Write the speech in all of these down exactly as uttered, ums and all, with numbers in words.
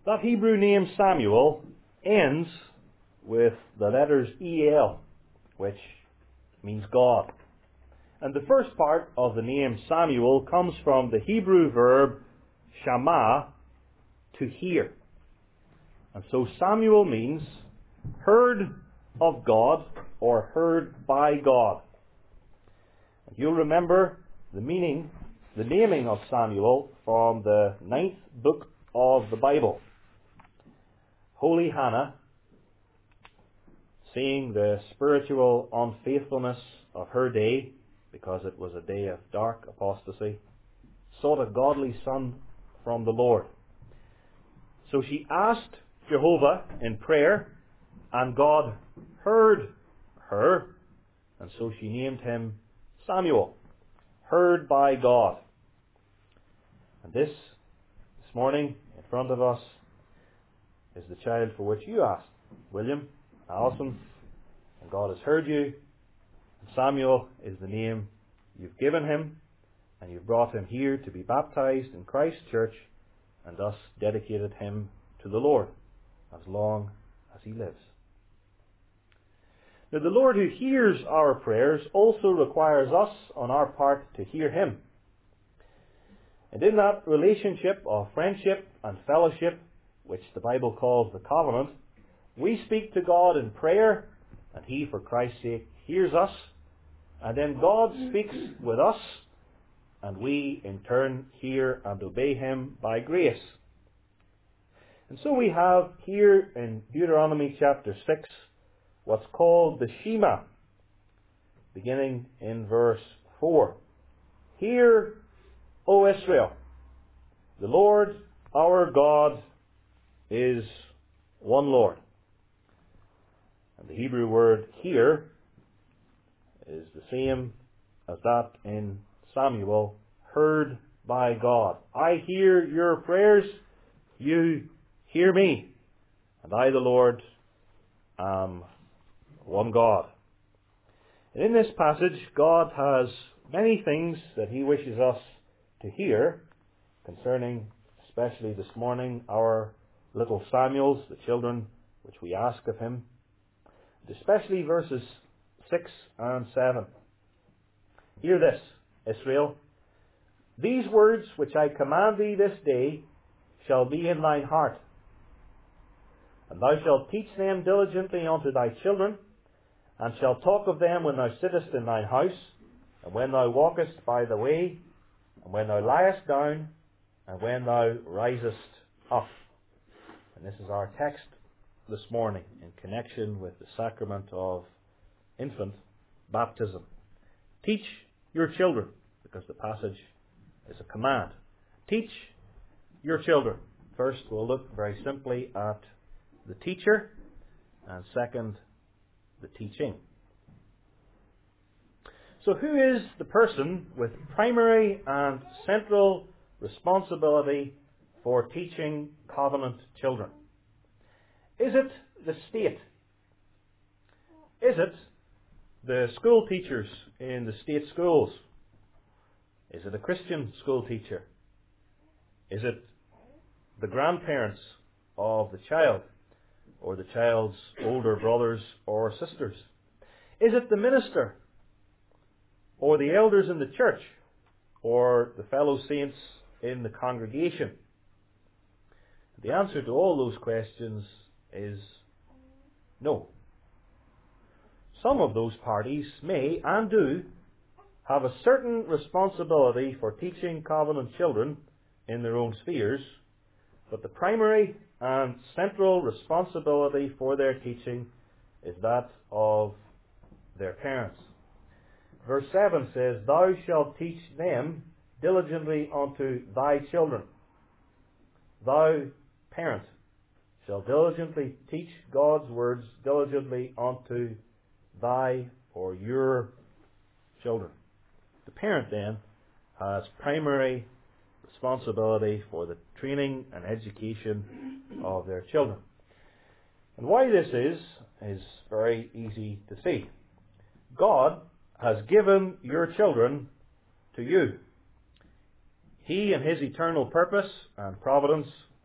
That Hebrew name Samuel ends with the letters E L, which means God. And the first part of the name Samuel comes from the Hebrew verb shama, to hear. And so Samuel means heard of God or heard by God. And you'll remember the meaning, the naming of Samuel from the ninth book of the Bible. Holy Hannah, seeing the spiritual unfaithfulness of her day, because it was a day of dark apostasy, sought a godly son from the Lord. So she asked Jehovah in prayer, and God heard her, and so she named him Samuel, heard by God. And this, this morning, in front of us, is the child for which you asked, William, Alison, and God has heard you. Samuel is the name you've given him, and you've brought him here to be baptized in Christ's church, and thus dedicated him to the Lord as long as he lives. Now, the Lord who hears our prayers also requires us, on our part, to hear him. And in that relationship of friendship and fellowship, which the Bible calls the covenant, we speak to God in prayer, and he, for Christ's sake, hears us, and then God speaks with us, and we, in turn, hear and obey him by grace. And so we have here in Deuteronomy chapter six what's called the Shema, beginning in verse four. Hear, O Israel, the Lord our God is one Lord. And the Hebrew word hear is the same as that in Samuel, heard by God. I hear your prayers, you hear me, and I, the Lord, am one God. And in this passage, God has many things that he wishes us to hear concerning, especially this morning, our little Samuels, the children which we ask of him, especially verses six and seven. Hear this, Israel. These words which I command thee this day shall be in thine heart, and thou shalt teach them diligently unto thy children, and shalt talk of them when thou sittest in thine house, and when thou walkest by the way, and when thou liest down, and when thou risest up. And this is our text this morning in connection with the sacrament of infant baptism. Teach your children, because the passage is a command. Teach your children. First, we'll look very simply at the teacher, and second, the teaching. So who is the person with primary and central responsibility for teaching covenant children? Is it the state? Is it the school teachers in the state schools? Is it a Christian school teacher? Is it the grandparents of the child, or the child's older brothers or sisters? Is it the minister, or the elders in the church, or the fellow saints in the congregation? The answer to all those questions is no. Some of those parties may and do have a certain responsibility for teaching covenant children in their own spheres, but the primary and central responsibility for their teaching is that of their parents. Verse seven says, Thou shalt teach them diligently unto thy children. Thou, parent, shall diligently teach God's words diligently unto thy or your children. The parent then has primary responsibility for the training and education of their children. And why this is, is very easy to see. God has given your children to you. He, in his eternal purpose and providence,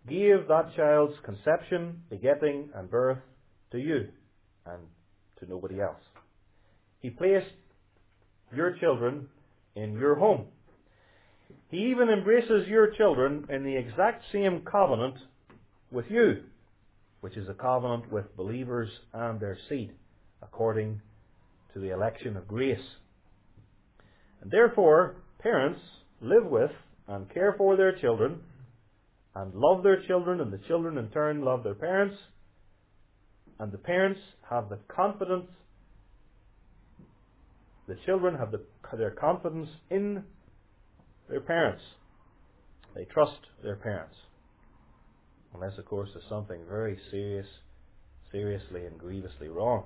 gave that child's conception, begetting, and birth to you and to nobody else. He placed your children in your home. He even embraces your children in the exact same covenant with you, which is a covenant with believers and their seed, according to the election of grace. And therefore, parents live with and care for their children, and love their children, and the children in turn love their parents, and the parents have the confidence, the children have the, their confidence in their parents. They trust their parents. Unless, of course, there's something very serious, seriously and grievously wrong.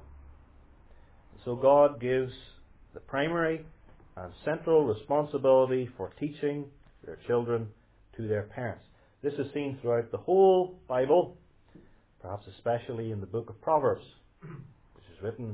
So God gives the primary and central responsibility for teaching their children to their parents. This is seen throughout the whole Bible, perhaps especially in the book of Proverbs, which is written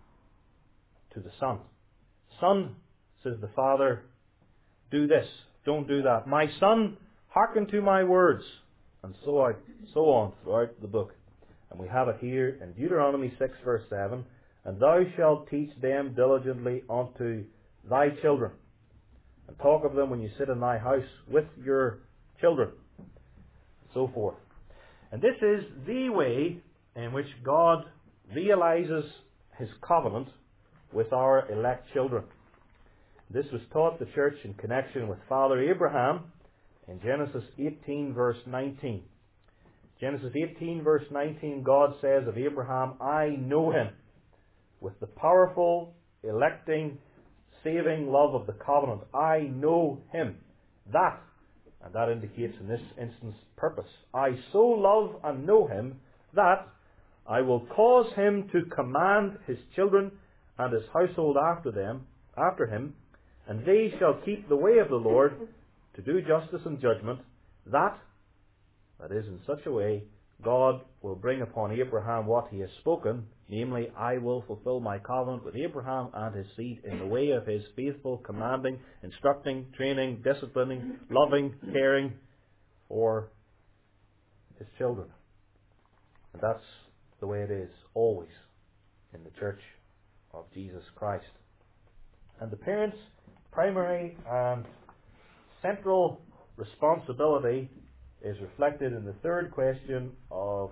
to the son. Son, says the father, do this, don't do that. My son, hearken to my words. And so on, so on throughout the book. And we have it here in Deuteronomy six verse seven. And thou shalt teach them diligently unto thy children. And talk of them when you sit in thy house with your children. And so forth. And this is the way in which God realizes His covenant with our elect children. This was taught the church in connection with Father Abraham in Genesis eighteen verse nineteen. Genesis eighteen verse nineteen, God says of Abraham, I know him, with the powerful, electing, saving love of the covenant. I know him. That, and that indicates in this instance purpose. I so love and know him that I will cause him to command his children and his household after them, after him, and they shall keep the way of the Lord to do justice and judgment, that, that is, in such a way, God will bring upon Abraham what he has spoken, namely, I will fulfill my covenant with Abraham and his seed in the way of his faithful commanding, instructing, training, disciplining, loving, caring for his children. And that's the way it is always in the church of Jesus Christ. And the parents' primary and central responsibility is reflected in the third question of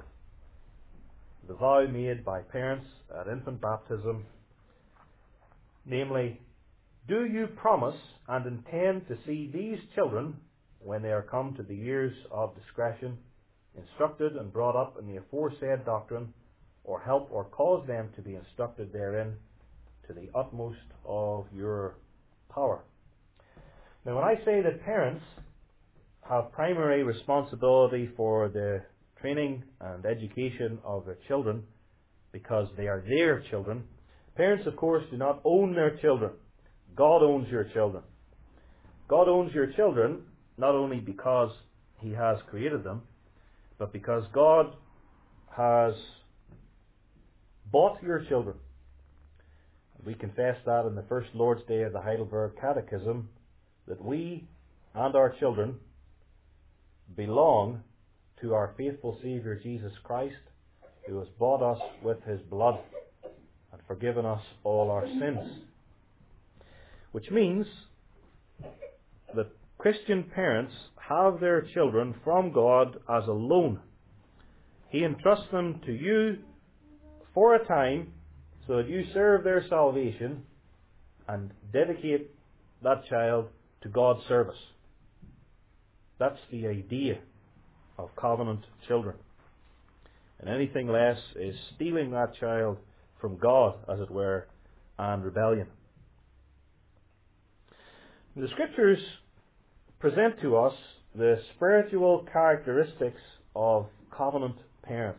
the vow made by parents at infant baptism, namely, do you promise and intend to see these children, when they are come to the years of discretion, instructed and brought up in the aforesaid doctrine, or help or cause them to be instructed therein to the utmost of your power? Now, when I say that parents have primary responsibility for the training and education of their children because they are their children, parents, of course, do not own their children. God owns your children. God owns your children not only because He has created them, but because God has bought your children. We confess that in the first Lord's Day of the Heidelberg Catechism, that we and our children belong to our faithful Saviour Jesus Christ, who has bought us with His blood and forgiven us all our sins. Which means that Christian parents have their children from God as a loan. He entrusts them to you for a time so that you serve their salvation and dedicate that child to God's service. That's the idea of covenant children. And anything less is stealing that child from God, as it were, and rebellion. The Scriptures present to us the spiritual characteristics of covenant parents.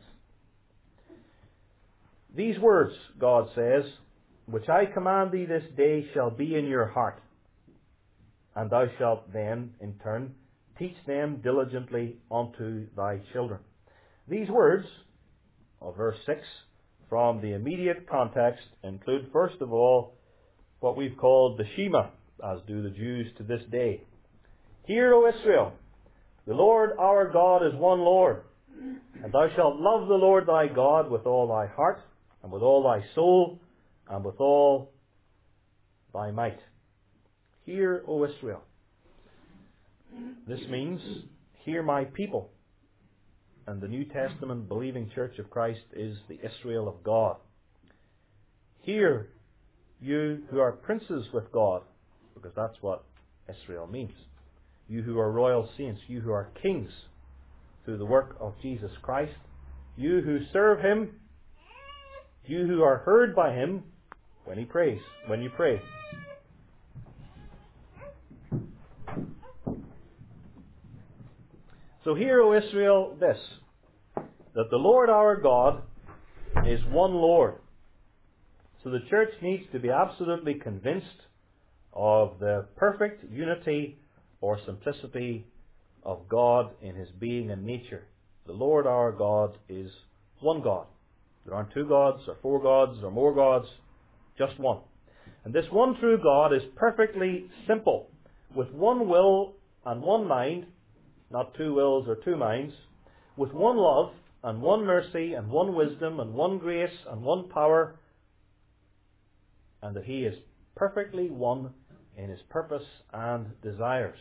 These words, God says, which I command thee this day shall be in your heart, and thou shalt then, in turn, teach them diligently unto thy children. These words of verse six from the immediate context include, first of all, what we've called the Shema, as do the Jews to this day. Hear, O Israel, The Lord our God is one Lord, and thou shalt love the Lord thy God with all thy heart, and with all thy soul, and with all thy might. Hear, O Israel. This means, hear my people. And the New Testament believing Church of Christ is the Israel of God. Hear, you who are princes with God, because that's what Israel means. You who are royal saints, you who are kings through the work of Jesus Christ, you who serve Him, you who are heard by Him when He prays, when you pray. So hear, O Israel, this, that the Lord our God is one Lord. So the church needs to be absolutely convinced of the perfect unity or simplicity of God in His being and nature. The Lord our God is one God. There aren't two gods or four gods or more gods, just one. And this one true God is perfectly simple, with one will and one mind, not two wills or two minds, with one love and one mercy and one wisdom and one grace and one power, and that He is perfectly one in His purpose and desires.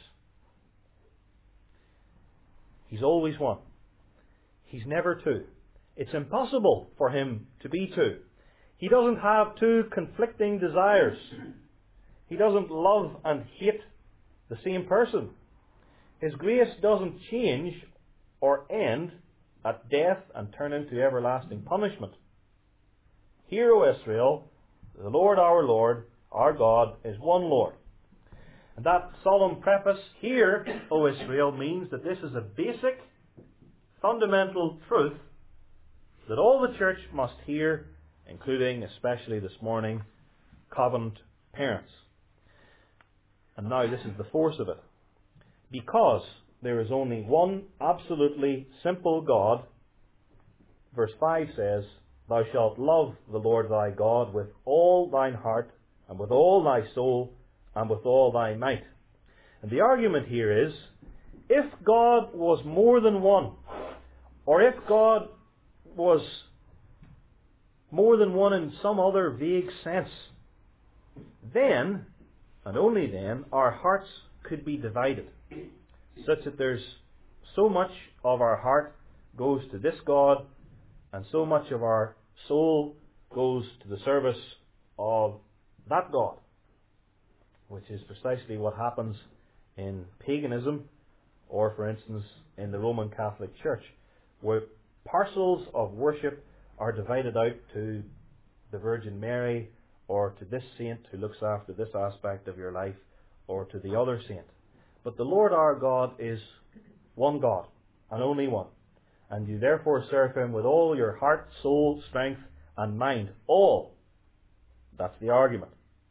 He's always one. He's never two. It's impossible for Him to be two. He doesn't have two conflicting desires. He doesn't love and hate the same person. His grace doesn't change or end at death and turn into everlasting punishment. Hear, O Israel, the Lord our Lord, our God, is one Lord. And that solemn preface, hear, O Israel, means that this is a basic, fundamental truth that all the church must hear, including, especially this morning, covenant parents. And now this is the force of it. Because there is only one absolutely simple God, verse five says, Thou shalt love the Lord thy God with all thine heart, and with all thy soul, and with all thy might. And the argument here is, if God was more than one, or if God was more than one in some other vague sense, then, and only then, our hearts could be divided, such that there's so much of our heart goes to this God, and so much of our soul goes to the service of that God, which is precisely what happens in paganism, or for instance in the Roman Catholic Church, where parcels of worship are divided out to the Virgin Mary, or to this saint who looks after this aspect of your life, or to the other saint. But the Lord our God is one God, and only one. And you therefore serve Him with all your heart, soul, strength, and mind. All. That's the argument.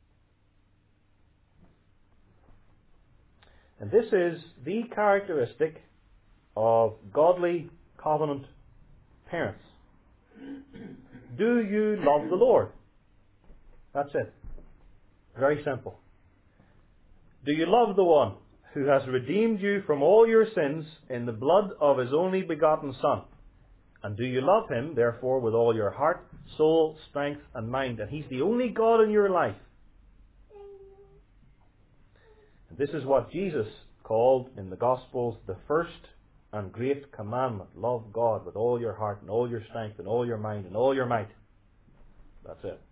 And this is the characteristic of godly covenant parents. Do you love the Lord? That's it. Very simple. Do you love the one who has redeemed you from all your sins in the blood of His only begotten Son? And do you love Him, therefore, with all your heart, soul, strength, and mind? And He's the only God in your life. And this is what Jesus called in the Gospels the first and great commandment. Love God with all your heart and all your strength and all your mind and all your might. That's it.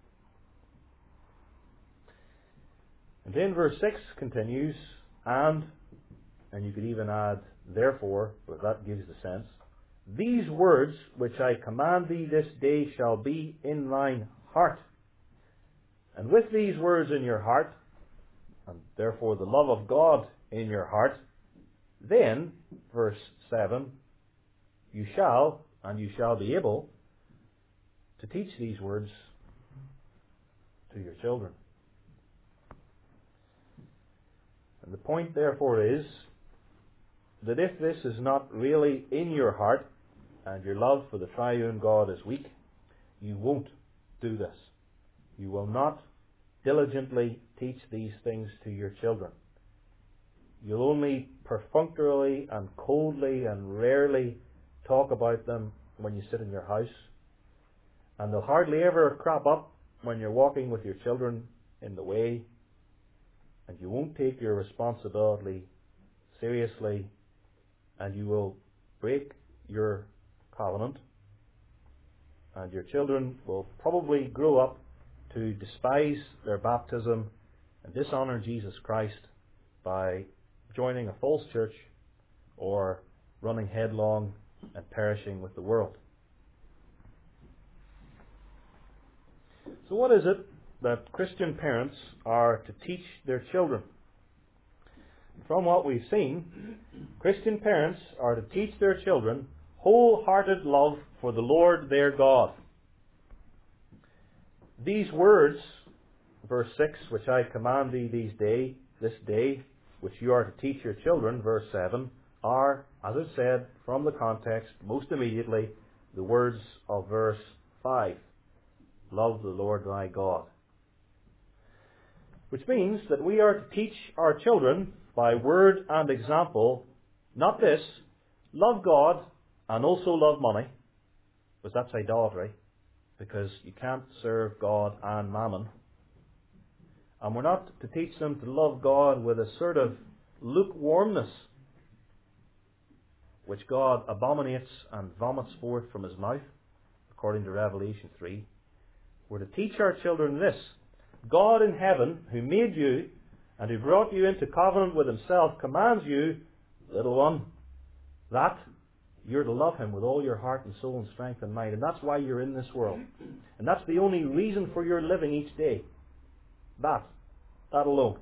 And then verse six continues, and, and you could even add therefore, but that gives the sense, these words which I command thee this day shall be in thine heart. And with these words in your heart, and therefore the love of God in your heart, then, verse seven, you shall, and you shall be able to teach these words to your children. And the point, therefore, is that if this is not really in your heart, and your love for the triune God is weak, you won't do this. You will not diligently teach these things to your children. You'll only perfunctorily and coldly and rarely talk about them when you sit in your house. And they'll hardly ever crop up when you're walking with your children in the way. And you won't take your responsibility seriously, and you will break your covenant. And your children will probably grow up to despise their baptism and dishonour Jesus Christ by joining a false church or running headlong and perishing with the world. So what is it that Christian parents are to teach their children? From what we've seen, Christian parents are to teach their children wholehearted love for the Lord their God. These words, verse six, which I command thee these day, this day, which you are to teach your children, verse seven, are, as I said, from the context, most immediately, the words of verse five. Love the Lord thy God. Which means that we are to teach our children by word and example, not this, love God and also love money, because that's idolatry, because you can't serve God and mammon. And we're not to teach them to love God with a sort of lukewarmness, which God abominates and vomits forth from his mouth, according to Revelation three. We're to teach our children this: God in heaven, who made you and who brought you into covenant with himself, commands you, little one, that you're to love him with all your heart and soul and strength and mind. And that's why you're in this world. And that's the only reason for your living each day. That. That alone.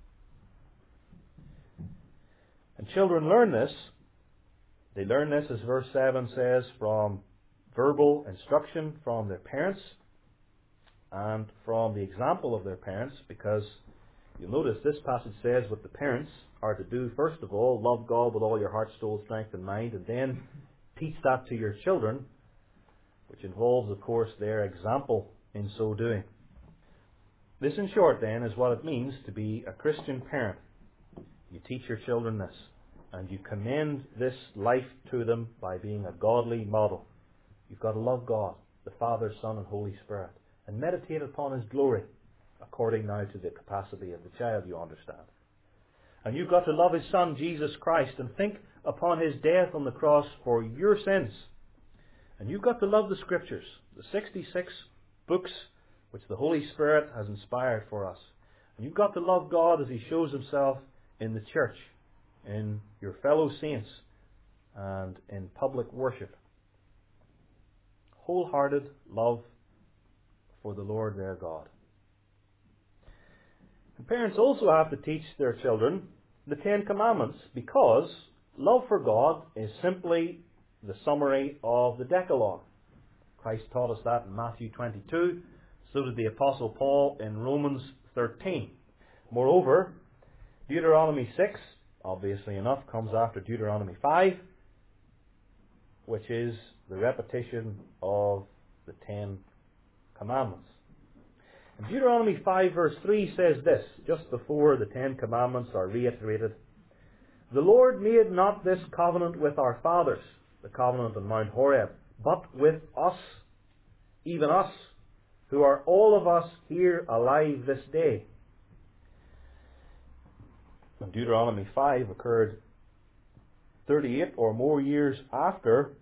And children learn this. They learn this, as verse seven says, from verbal instruction from their parents and from the example of their parents, because you'll notice this passage says what the parents are to do, first of all, love God with all your heart, soul, strength and mind, and then teach that to your children, which involves, of course, their example in so doing. This, in short, then, is what it means to be a Christian parent. You teach your children this, and you commend this life to them by being a godly model. You've got to love God, the Father, Son, and Holy Spirit, and meditate upon his glory, according now to the capacity of the child, you understand. And you've got to love his Son, Jesus Christ, and think upon his death on the cross for your sins. And you've got to love the Scriptures, the sixty-six books which the Holy Spirit has inspired for us. And you've got to love God as he shows himself in the church, in your fellow saints, and in public worship. Wholehearted love for the Lord their God. And parents also have to teach their children the Ten Commandments, because love for God is simply the summary of the Decalogue. Christ taught us that in Matthew twenty-two. So did the Apostle Paul in Romans thirteen. Moreover, Deuteronomy six, obviously enough, comes after Deuteronomy five, which is the repetition of the Ten Commandments. And Deuteronomy five verse three says this, just before the Ten Commandments are reiterated: The Lord made not this covenant with our fathers, the covenant on Mount Horeb, but with us, even us, who are all of us here alive this day. And Deuteronomy five occurred thirty-eight or more years after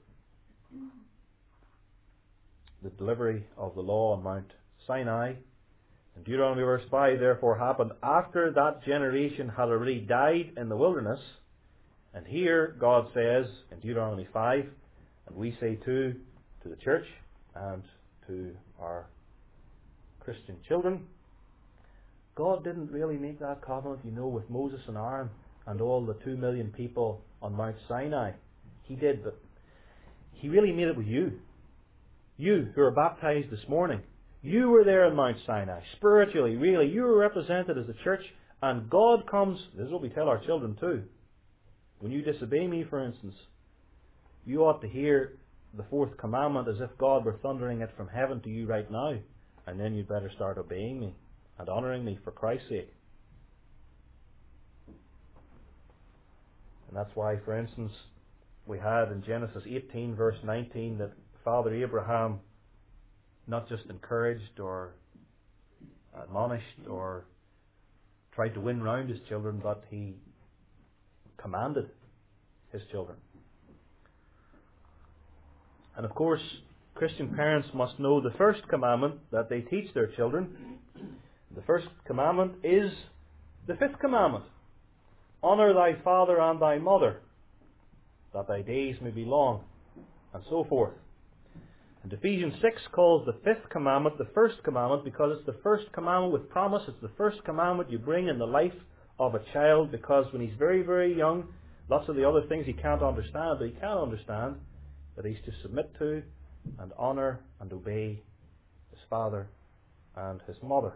the delivery of the law on Mount Sinai. And Deuteronomy verse five therefore happened after that generation had already died in the wilderness. And here God says in Deuteronomy five, and we say too to the church and to our Christian children, God didn't really make that covenant, you know, with Moses and Aaron and all the two million people on Mount Sinai. He did, but He really made it with you. You who are baptized this morning. You were there on Mount Sinai. Spiritually, really, you were represented as the church, and God comes, this is what we tell our children too. When you disobey me, for instance, you ought to hear the fourth commandment as if God were thundering it from heaven to you right now. And then you'd better start obeying me and honouring me for Christ's sake. And that's why, for instance, we had in Genesis eighteen, verse nineteen, that Father Abraham not just encouraged or admonished or tried to win round his children, but he commanded his children. And of course, Christian parents must know the first commandment that they teach their children. The first commandment is the fifth commandment. Honour thy father and thy mother, that thy days may be long, and so forth. And Ephesians six calls the fifth commandment the first commandment because it's the first commandment with promise. It's the first commandment you bring in the life of a child, because when he's very, very young, lots of the other things he can't understand, but he can understand that he's to submit to and honour and obey his father and his mother.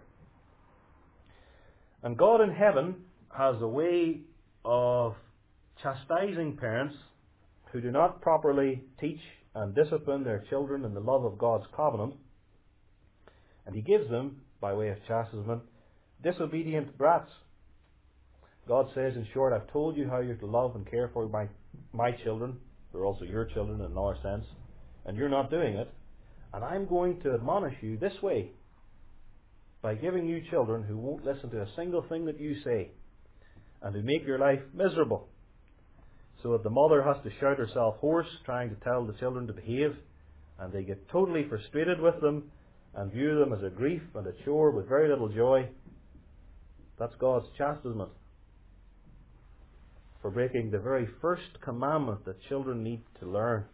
And God in heaven has a way of chastising parents who do not properly teach and discipline their children in the love of God's covenant. And He gives them, by way of chastisement, disobedient brats. God says, in short, I've told you how you're to love and care for my, my children, who are also your children in another sense, and you're not doing it. And I'm going to admonish you this way, by giving you children who won't listen to a single thing that you say, and who make your life miserable. So that the mother has to shout herself hoarse trying to tell the children to behave, and they get totally frustrated with them and view them as a grief and a chore with very little joy. That's God's chastisement for breaking the very first commandment that children need to learn.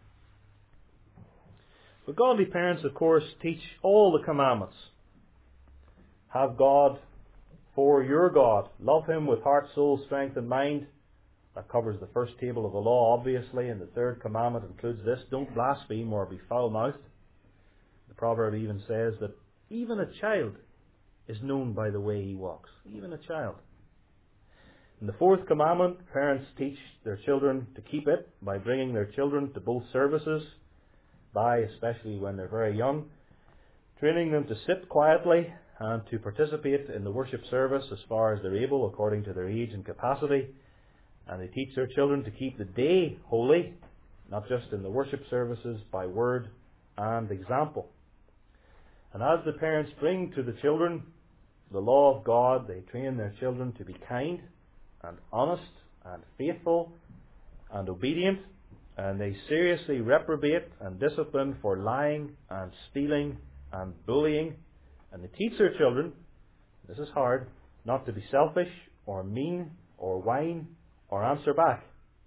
But godly parents, of course, teach all the commandments. Have God for your God. Love Him with heart, soul, strength and mind. That covers the first table of the law, obviously, and the third commandment includes this: don't blaspheme or be foul-mouthed. The proverb even says that even a child is known by the way he walks. Even a child. In the fourth commandment, parents teach their children to keep it by bringing their children to both services, by, especially when they're very young, training them to sit quietly and to participate in the worship service as far as they're able according to their age and capacity. And they teach their children to keep the day holy, not just in the worship services, by word and example. And as the parents bring to the children the law of God, they train their children to be kind and honest and faithful and obedient, and they seriously reprobate and discipline for lying and stealing and bullying. And they teach their children, this is hard, not to be selfish or mean or whine or answer back.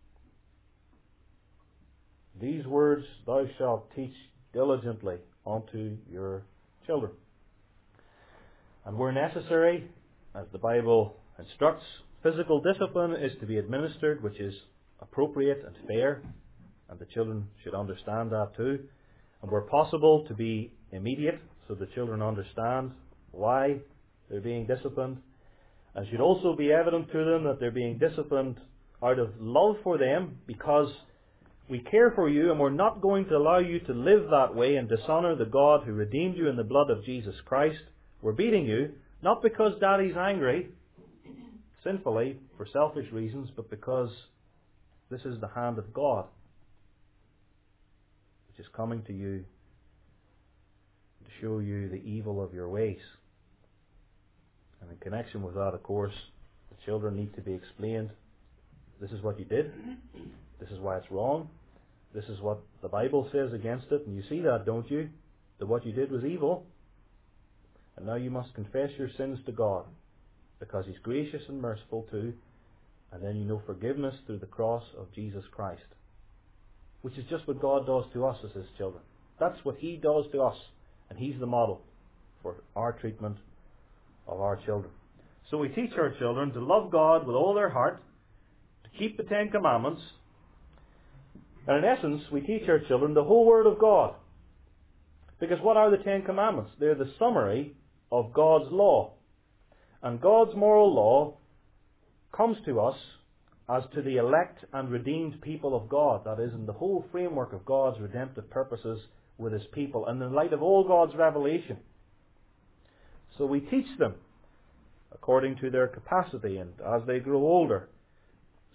These words thou shalt teach diligently unto your children. And where necessary, as the Bible instructs, physical discipline is to be administered, which is appropriate and fair, and the children should understand that too. And where possible, to be immediate, so the children understand why they're being disciplined. And should also be evident to them that they're being disciplined out of love for them, because we care for you and we're not going to allow you to live that way and dishonour the God who redeemed you in the blood of Jesus Christ. We're beating you, not because Daddy's angry, sinfully, for selfish reasons, but because this is the hand of God which is coming to you to show you the evil of your ways. And in connection with that, of course, the children need to be explained. This is what you did. This is why it's wrong. This is what the Bible says against it. And you see that, don't you? That what you did was evil. And now you must confess your sins to God, because He's gracious and merciful too. And then you know forgiveness through the cross of Jesus Christ, which is just what God does to us as His children. That's what He does to us. And He's the model for our treatment of our children. So we teach our children to love God with all their heart, to keep the Ten Commandments, and in essence, we teach our children the whole Word of God. Because what are the Ten Commandments? They're the summary of God's law. And God's moral law comes to us as to the elect and redeemed people of God. That is, in the whole framework of God's redemptive purposes with His people, and in light of all God's revelation. So we teach them according to their capacity and as they grow older,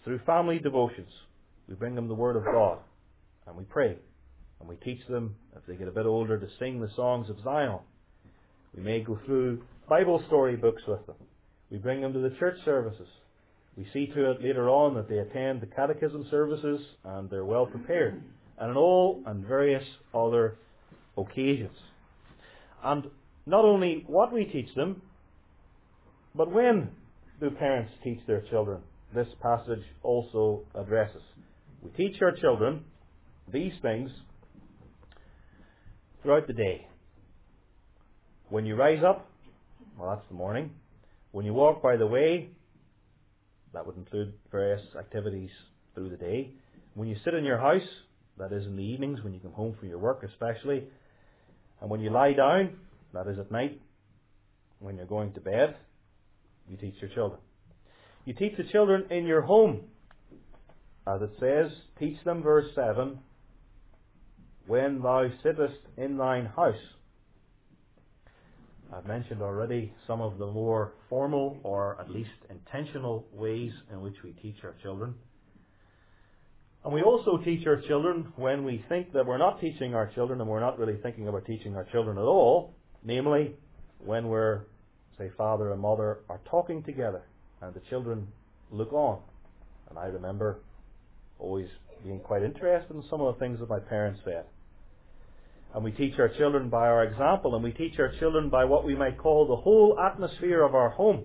through family devotions. We bring them the Word of God, and we pray. And we teach them, if they get a bit older, to sing the songs of Zion. We may go through Bible story books with them. We bring them to the church services. We see to it later on that they attend the catechism services and they're well prepared. And in all and various other occasions. And not only what we teach them, but when do parents teach their children? This passage also addresses. We teach our children these things throughout the day. When you rise up, well, that's the morning. When you walk by the way, that would include various activities through the day. When you sit in your house, that is in the evenings when you come home from your work especially. And when you lie down, that is at night, when you're going to bed, you teach your children. You teach the children in your home. As it says, teach them, verse seven, when thou sittest in thine house. I've mentioned already some of the more formal or at least intentional ways in which we teach our children. And we also teach our children when we think that we're not teaching our children and we're not really thinking about teaching our children at all, namely when we're, say, father and mother are talking together and the children look on. And I remember always being quite interested in some of the things that my parents said. And we teach our children by our example, and we teach our children by what we might call the whole atmosphere of our home.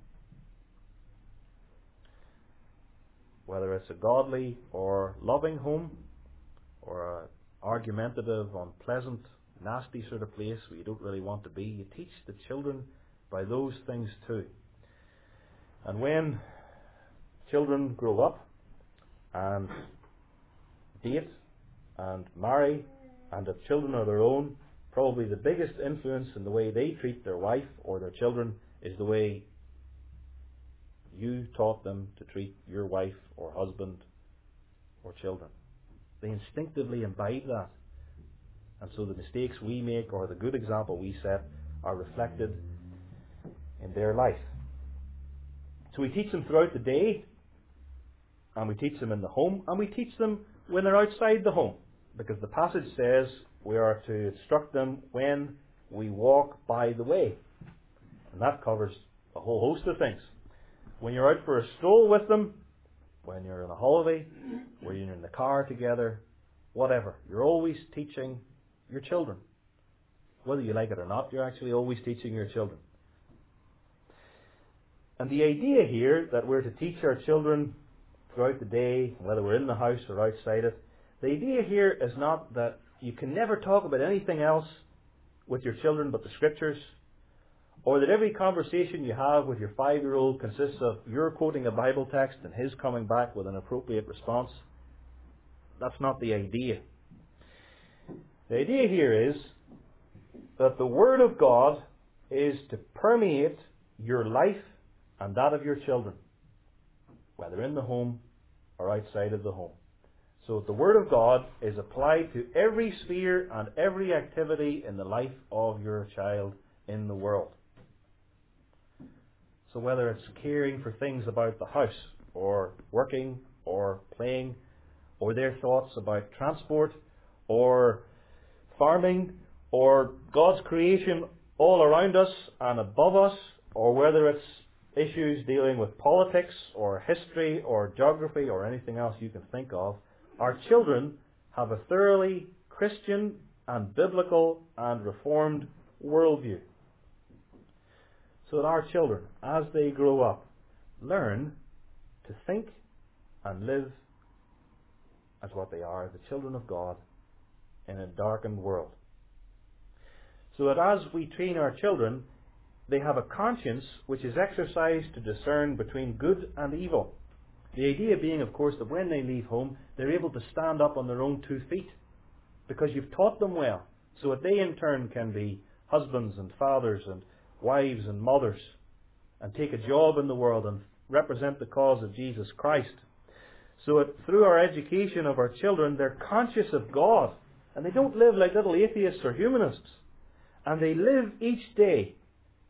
Whether it's a godly or loving home, or an argumentative, unpleasant, nasty sort of place where you don't really want to be, you teach the children by those things too. And when children grow up and date and marry and have children of their own, probably the biggest influence in the way they treat their wife or their children is the way you taught them to treat your wife or husband or children. They instinctively imbibe that. And so the mistakes we make or the good example we set are reflected in their life. So we teach them throughout the day, and we teach them in the home, and we teach them when they're outside the home. Because the passage says we are to instruct them when we walk by the way. And that covers a whole host of things. When you're out for a stroll with them, when you're on a holiday, when you're in the car together, whatever. You're always teaching your children. Whether you like it or not, you're actually always teaching your children. And the idea here that we're to teach our children throughout the day, whether we're in the house or outside it, the idea here is not that you can never talk about anything else with your children but the Scriptures, or that every conversation you have with your five-year-old consists of your quoting a Bible text and his coming back with an appropriate response. That's not the idea. The idea here is that the Word of God is to permeate your life and that of your children, whether in the home or outside of the home. So the Word of God is applied to every sphere and every activity in the life of your child in the world. So whether it's caring for things about the house, or working, or playing, or their thoughts about transport, or farming, or God's creation all around us and above us, or whether it's issues dealing with politics, or history, or geography, or anything else you can think of, our children have a thoroughly Christian and biblical and reformed worldview. So that our children, as they grow up, learn to think and live as what they are, the children of God in a darkened world. So that as we train our children, they have a conscience which is exercised to discern between good and evil. The idea being, of course, that when they leave home, they're able to stand up on their own two feet because you've taught them well, so that they in turn can be husbands and fathers and wives and mothers and take a job in the world and represent the cause of Jesus Christ. So that through our education of our children, they're conscious of God and they don't live like little atheists or humanists. And they live each day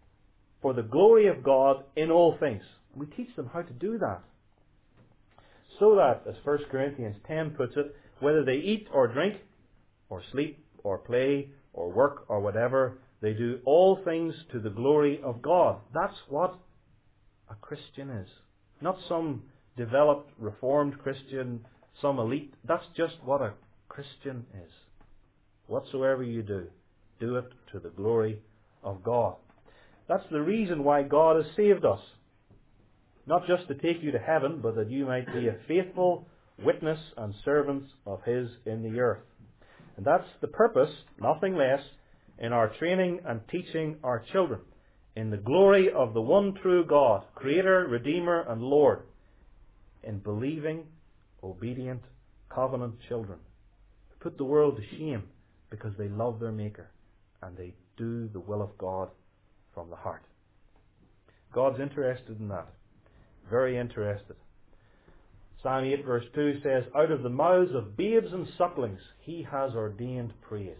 for the glory of God in all things. We teach them how to do that. So that, as First Corinthians ten puts it, whether they eat or drink, or sleep, or play, or work, or whatever, they do all things to the glory of God. That's what a Christian is. Not some developed, reformed Christian, some elite. That's just what a Christian is. Whatsoever you do, do it to the glory of God. That's the reason why God has saved us. Not just to take you to heaven, but that you might be a faithful witness and servants of His in the earth. And that's the purpose, nothing less, in our training and teaching our children in the glory of the one true God, Creator, Redeemer, and Lord, in believing, obedient, covenant children who put the world to shame because they love their Maker and they do the will of God from the heart. God's interested in that. Very interested. Psalm eight verse two says, out of the mouths of babes and sucklings He has ordained praise.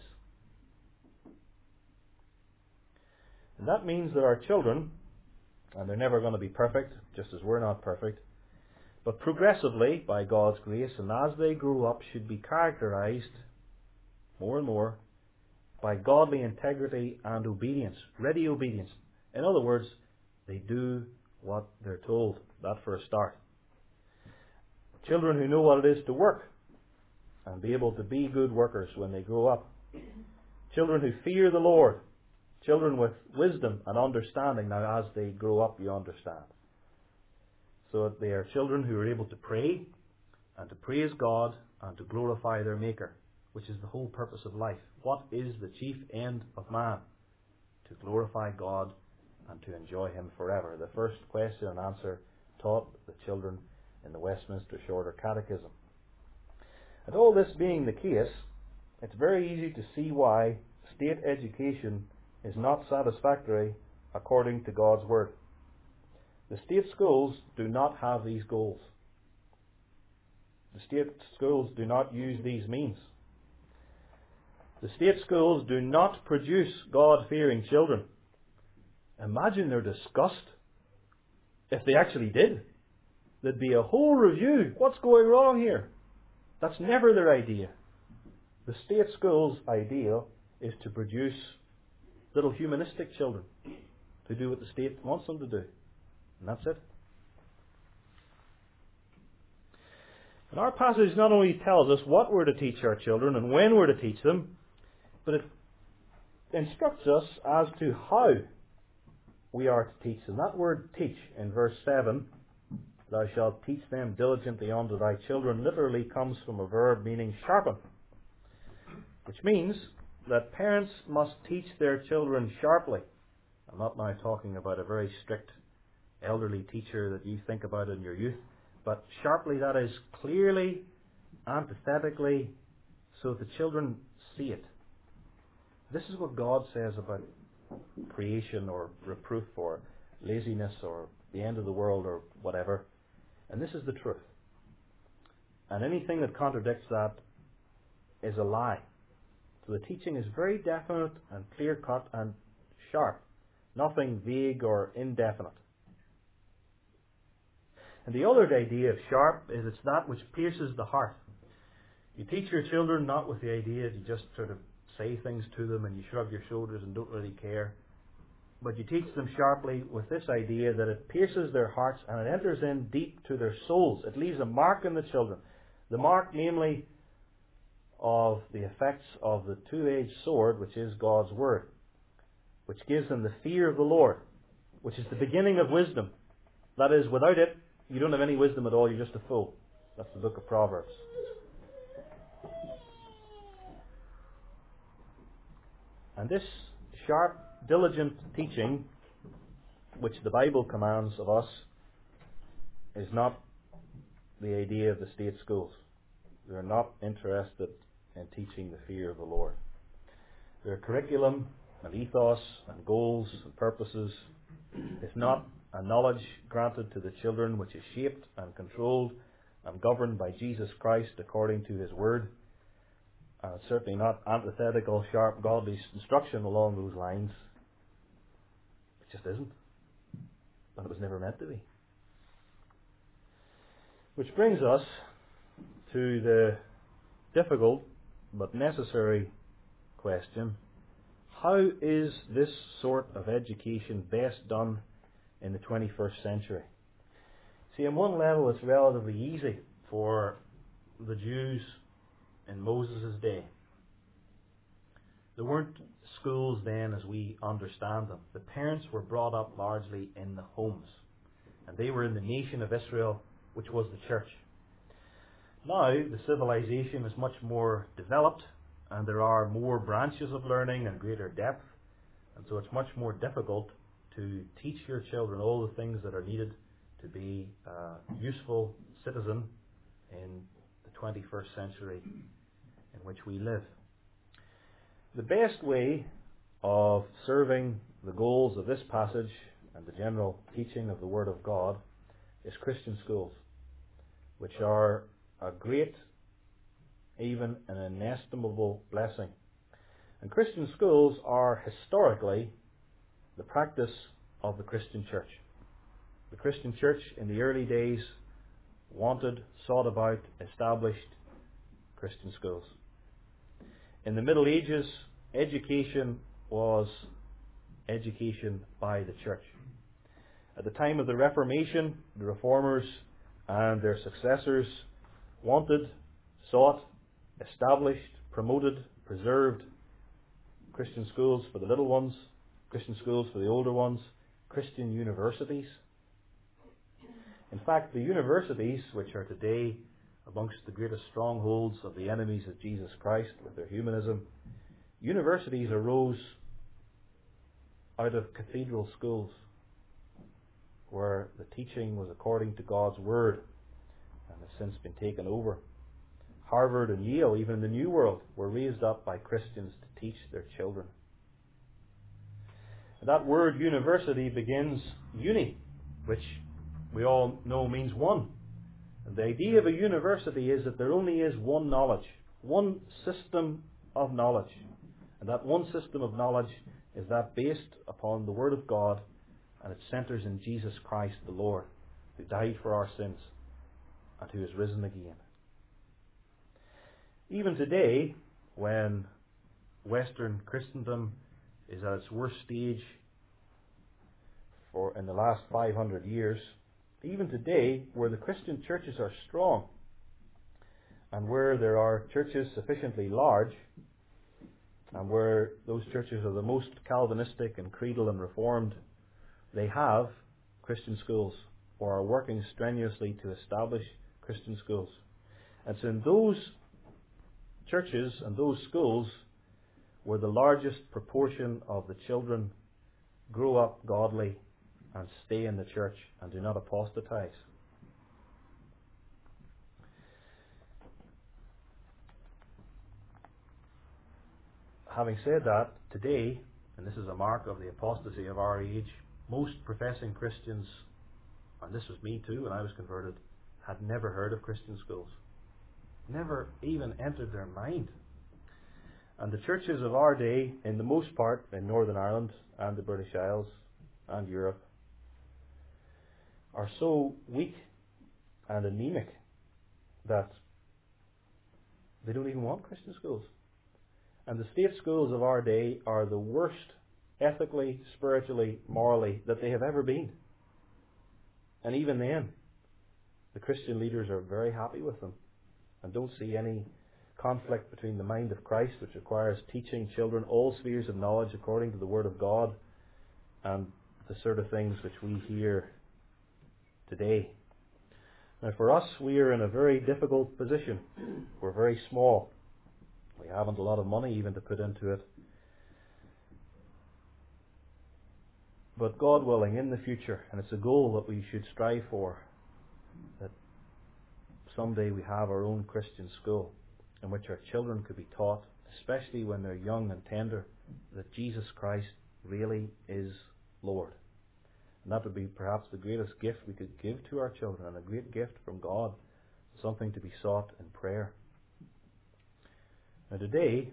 And that means that our children, and they're never going to be perfect, just as we're not perfect, but progressively, by God's grace, and as they grow up, should be characterized more and more by godly integrity and obedience, ready obedience. In other words, they do what they're told. That for a start. Children who know what it is to work and be able to be good workers when they grow up. Children who fear the Lord. Children with wisdom and understanding. Now, as they grow up, you understand. So that they are children who are able to pray and to praise God and to glorify their Maker, which is the whole purpose of life. What is the chief end of man? To glorify God and to enjoy Him forever. The first question and answer taught the children in the Westminster Shorter Catechism. And all this being the case, it's very easy to see why state education is not satisfactory according to God's Word. The state schools do not have these goals. The state schools do not use these means. The state schools do not produce God-fearing children. Imagine their disgust if they actually did. There'd be a whole review. What's going wrong here? That's never their idea. The state school's idea is to produce little humanistic children to do what the state wants them to do. And that's it. And our passage not only tells us what we're to teach our children and when we're to teach them, but it instructs us as to how we are to teach them. That word teach in verse seven, thou shalt teach them diligently unto thy children, literally comes from a verb meaning sharpen, which means that parents must teach their children sharply. I'm not now talking about a very strict elderly teacher that you think about in your youth, but sharply, that is clearly, antithetically, so the children see it. This is what God says about creation or reproof or laziness or the end of the world or whatever. And this is the truth. And anything that contradicts that is a lie. So the teaching is very definite and clear-cut and sharp. Nothing vague or indefinite. And the other idea of sharp is it's that which pierces the heart. You teach your children not with the idea that you just sort of say things to them and you shrug your shoulders and don't really care. But you teach them sharply with this idea that it pierces their hearts and it enters in deep to their souls. It leaves a mark in the children. The mark, namely, of the effects of the two-edged sword, which is God's Word, which gives them the fear of the Lord, which is the beginning of wisdom. That is, without it, you don't have any wisdom at all, you're just a fool. That's the book of Proverbs. And this sharp, diligent teaching, which the Bible commands of us, is not the idea of the state schools. They're not interested in teaching the fear of the Lord. Their curriculum and ethos and goals and purposes is not a knowledge granted to the children which is shaped and controlled and governed by Jesus Christ according to His Word. And it's certainly not antithetical, sharp, godly instruction along those lines. It just isn't. And it was never meant to be. Which brings us to the difficult but necessary question: how is this sort of education best done in the twenty-first century? See, on one level it's relatively easy for the Jews in Moses' day. There weren't schools then as we understand them. The parents were brought up largely in the homes, and they were in the nation of Israel, which was the church. Now the civilization is much more developed, and there are more branches of learning and greater depth, and so it's much more difficult to teach your children all the things that are needed to be a useful citizen in the twenty-first century in which we live. The best way of serving the goals of this passage and the general teaching of the Word of God is Christian schools, which are a great, even an inestimable blessing. And Christian schools are historically the practice of the Christian church. The Christian church in the early days wanted, sought about, established Christian schools. In the Middle Ages, education was education by the church. At the time of the Reformation, the Reformers and their successors wanted, sought, established, promoted, preserved Christian schools for the little ones, Christian schools for the older ones, Christian universities. In fact, the universities, which are today amongst the greatest strongholds of the enemies of Jesus Christ with their humanism, universities arose out of cathedral schools where the teaching was according to God's Word and has since been taken over. Harvard and Yale, even in the New World, were raised up by Christians to teach their children. And that word university begins uni, which we all know means one. And the idea of a university is that there only is one knowledge, one system of knowledge. And that one system of knowledge is that based upon the Word of God, and it centres in Jesus Christ the Lord, who died for our sins and who is risen again. Even today, when Western Christendom is at its worst stage for in the last five hundred years, even today, where the Christian churches are strong and where there are churches sufficiently large and where those churches are the most Calvinistic and creedal and reformed, they have Christian schools or are working strenuously to establish Christian schools. And so in those churches and those schools where the largest proportion of the children grow up godly and stay in the church and do not apostatize. Having said that, today, and this is a mark of the apostasy of our age, most professing Christians, and this was me too when I was converted, had never heard of Christian schools. Never even entered their mind. And the churches of our day, in the most part, in Northern Ireland and the British Isles and Europe, are so weak and anemic that they don't even want Christian schools. And the state schools of our day are the worst, ethically, spiritually, morally, that they have ever been. And even then, the Christian leaders are very happy with them and don't see any conflict between the mind of Christ, which requires teaching children all spheres of knowledge according to the Word of God, and the sort of things which we hear today. Now for us, we are in a very difficult position. We're very small. We haven't a lot of money even to put into it. But God willing, in the future, and it's a goal that we should strive for, that someday we have our own Christian school in which our children could be taught, especially when they're young and tender, that Jesus Christ really is Lord. And that would be perhaps the greatest gift we could give to our children, and a great gift from God, something to be sought in prayer. Now today,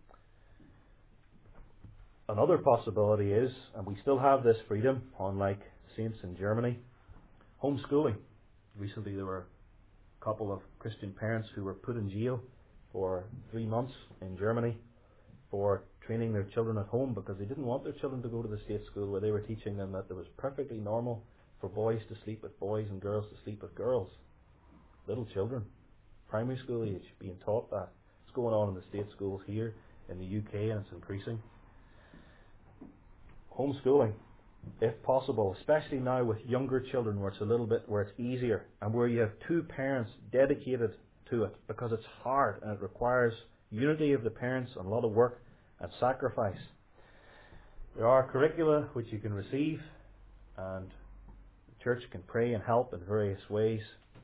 another possibility is, and we still have this freedom, unlike saints in Germany, homeschooling. Recently there were couple of Christian parents who were put in jail for three months in Germany for training their children at home because they didn't want their children to go to the state school where they were teaching them that it was perfectly normal for boys to sleep with boys and girls to sleep with girls. Little children, primary school age, being taught that. It's going on in the state schools here in the U K, and it's increasing. Homeschooling, if possible, especially now with younger children where it's a little bit, where it's easier and where you have two parents dedicated to it, because it's hard and it requires unity of the parents and a lot of work and sacrifice. There are curricula which you can receive, and the church can pray and help in various ways,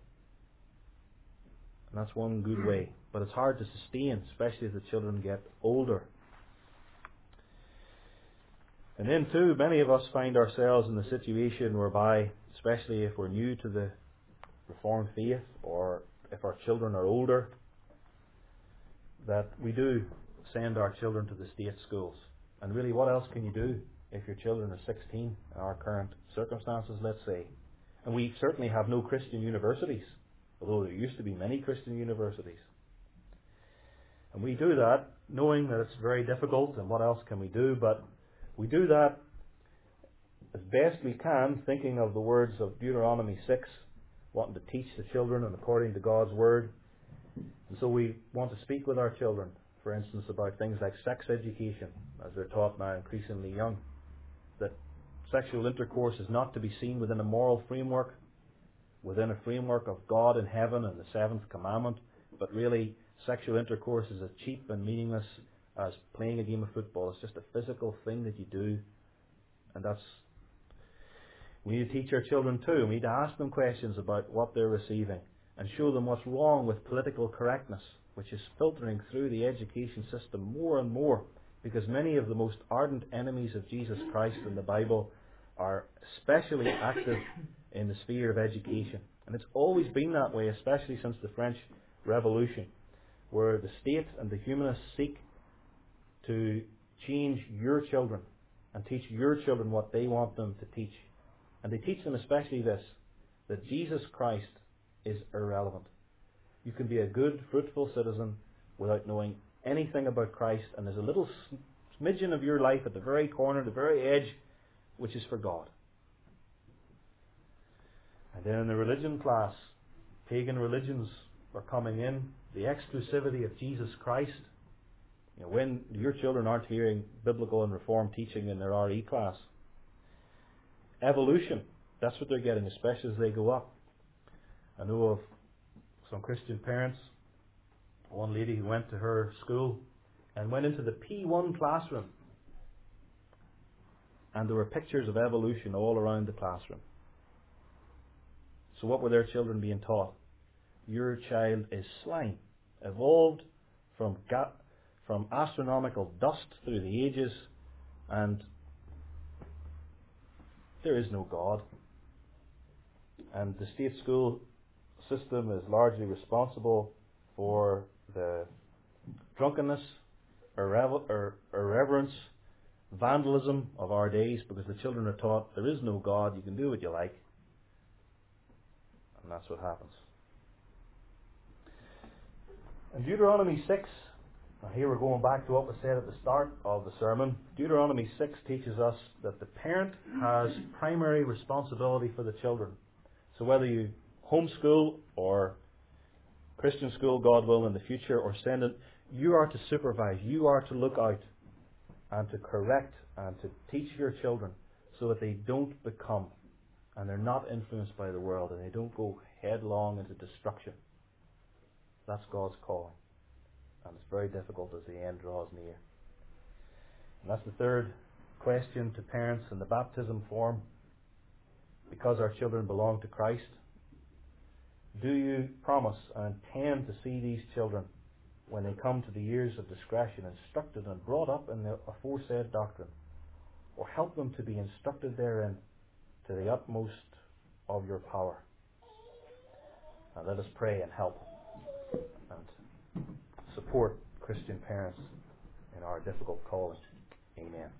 and that's one good way. But it's hard to sustain, especially as the children get older. And then too, many of us find ourselves in the situation whereby, especially if we're new to the Reformed faith, or if our children are older, that we do send our children to the state schools. And really, what else can you do if your children are sixteen in our current circumstances, let's say? And we certainly have no Christian universities, although there used to be many Christian universities. And we do that knowing that it's very difficult, and what else can we do? But we do that as best we can, thinking of the words of Deuteronomy six, wanting to teach the children and according to God's Word. And so we want to speak with our children, for instance, about things like sex education, as they're taught now increasingly young. That sexual intercourse is not to be seen within a moral framework, within a framework of God in heaven and the seventh commandment, but really sexual intercourse is as cheap and meaningless as playing a game of football. It's just a physical thing that you do, and that's... We need to teach our children too. We need to ask them questions about what they're receiving and show them what's wrong with political correctness, which is filtering through the education system more and more, because many of the most ardent enemies of Jesus Christ in the Bible are especially active in the sphere of education. And it's always been that way, especially since the French Revolution, where the state and the humanists seek to change your children and teach your children what they want them to teach. And they teach them especially this, that Jesus Christ is irrelevant. You can be a good, fruitful citizen without knowing anything about Christ, and there's a little smidgen of your life at the very corner, the very edge, which is for God. And then in the religion class, pagan religions are coming in, the exclusivity of Jesus Christ. You know, when your children aren't hearing biblical and reformed teaching in their R E class. Evolution, that's what they're getting, especially as they go up. I know of some Christian parents, one lady who went to her school and went into the P one classroom, and there were pictures of evolution all around the classroom. So what were their children being taught? Your child is slime, evolved from ga- from astronomical dust through the ages, and there is no God. And the state school system is largely responsible for the drunkenness, irrever- ir- irreverence, vandalism of our days, because the children are taught there is no God, you can do what you like. And that's what happens. In Deuteronomy six, now here we're going back to what was said at the start of the sermon. Deuteronomy six teaches us that the parent has primary responsibility for the children. So whether you homeschool or Christian school, God will, in the future, or send it, you are to supervise, you are to look out and to correct and to teach your children so that they don't become, and they're not influenced by the world, and they don't go headlong into destruction. That's God's calling. And it's very difficult as the end draws near. And that's the third question to parents in the baptism form. Because our children belong to Christ, do you promise and intend to see these children, when they come to the years of discretion, instructed and brought up in the aforesaid doctrine, or help them to be instructed therein to the utmost of your power? Now let us pray and help and support Christian parents in our difficult calling. Amen.